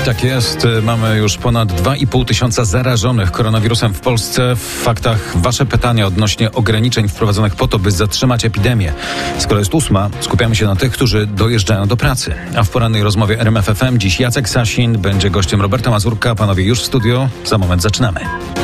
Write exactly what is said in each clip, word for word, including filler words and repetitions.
Tak jest. Mamy już ponad dwa i pół tysiąca zarażonych koronawirusem w Polsce. W faktach wasze pytania odnośnie ograniczeń wprowadzonych po to, by zatrzymać epidemię. Skoro jest ósma, skupiamy się na tych, którzy dojeżdżają do pracy. A w porannej rozmowie R M F F M dziś Jacek Sasin będzie gościem Roberta Mazurka. Panowie już w studio. Za moment zaczynamy.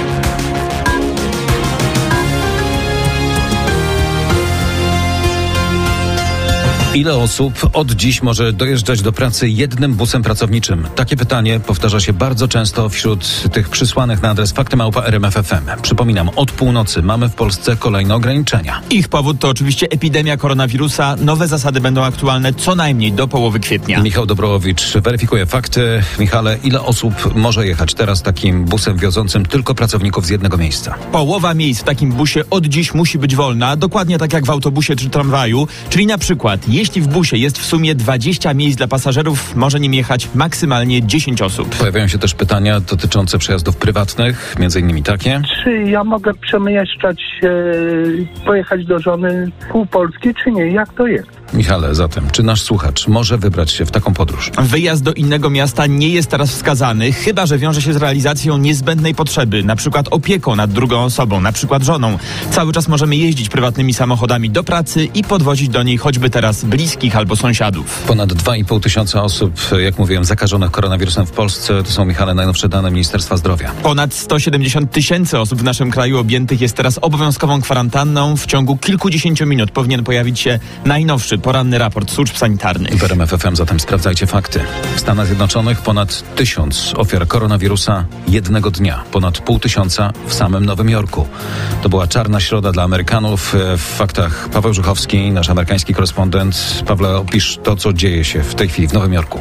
Ile osób od dziś może dojeżdżać do pracy jednym busem pracowniczym? Takie pytanie powtarza się bardzo często wśród tych przysłanych na adres fakty małpa R M F F M. Przypominam, od północy mamy w Polsce kolejne ograniczenia. Ich powód to oczywiście epidemia koronawirusa. Nowe zasady będą aktualne co najmniej do połowy kwietnia. Michał Dobrołowicz weryfikuje fakty. Michale, ile osób może jechać teraz takim busem wiozącym tylko pracowników z jednego miejsca? Połowa miejsc w takim busie od dziś musi być wolna, dokładnie tak jak w autobusie czy tramwaju, czyli na przykład jeśli w busie jest w sumie dwadzieścia miejsc dla pasażerów, może nim jechać maksymalnie dziesięć osób. Pojawiają się też pytania dotyczące przejazdów prywatnych, między innymi takie. Czy ja mogę przemieszczać się, pojechać do żony pół Polski, czy nie? Jak to jest? Michale, zatem, czy nasz słuchacz może wybrać się w taką podróż? Wyjazd do innego miasta nie jest teraz wskazany, chyba że wiąże się z realizacją niezbędnej potrzeby, na przykład opieką nad drugą osobą, na przykład żoną. Cały czas możemy jeździć prywatnymi samochodami do pracy i podwozić do niej choćby teraz bliskich albo sąsiadów. Ponad dwa i pół tysiąca osób, jak mówiłem, zakażonych koronawirusem w Polsce. To są, Michale, najnowsze dane Ministerstwa Zdrowia. Ponad sto siedemdziesiąt tysięcy osób w naszym kraju objętych jest teraz obowiązkową kwarantanną. W ciągu kilkudziesięciu minut powinien pojawić się najnowszy poranny raport służb sanitarnych. W R M F F M zatem sprawdzajcie fakty. W Stanach Zjednoczonych ponad tysiąc ofiar koronawirusa jednego dnia. Ponad pół tysiąca w samym Nowym Jorku. To była czarna środa dla Amerykanów. W faktach Paweł Żuchowski, nasz amerykański korespondent. Pawle, opisz to, co dzieje się w tej chwili w Nowym Jorku.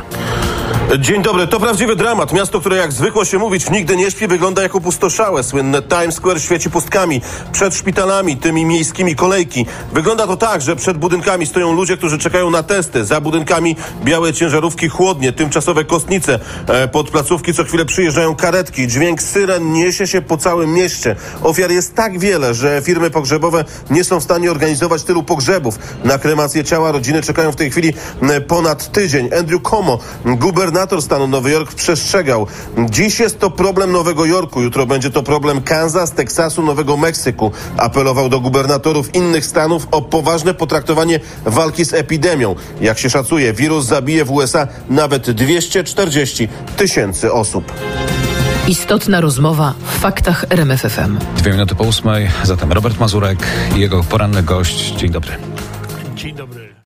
Dzień dobry. To prawdziwy dramat. Miasto, które jak zwykło się mówić nigdy nie śpi, wygląda jak opustoszałe. Słynne Times Square świeci pustkami. Przed szpitalami, tymi miejskimi kolejki. Wygląda to tak, że przed budynkami stoją ludzie, którzy czekają na testy. Za budynkami białe ciężarówki, chłodnie, tymczasowe kostnice. E, pod placówki co chwilę przyjeżdżają karetki. Dźwięk syren niesie się po całym mieście. Ofiar jest tak wiele, że firmy pogrzebowe nie są w stanie organizować tylu pogrzebów. Na kremację ciała rodziny czekają w tej chwili ponad tydzień. Andrew Cuomo, gubernator stanu Nowy Jork, przestrzegał. Dziś jest to problem Nowego Jorku, jutro będzie to problem Kansas, Teksasu, Nowego Meksyku. Apelował do gubernatorów innych stanów o poważne potraktowanie walki z epidemią. Jak się szacuje, wirus zabije w U S A nawet dwieście czterdzieści tysięcy osób. Istotna rozmowa w faktach R M F F M. Dwie minuty po ósmej, zatem Robert Mazurek i jego poranny gość. Dzień dobry. Dzień dobry.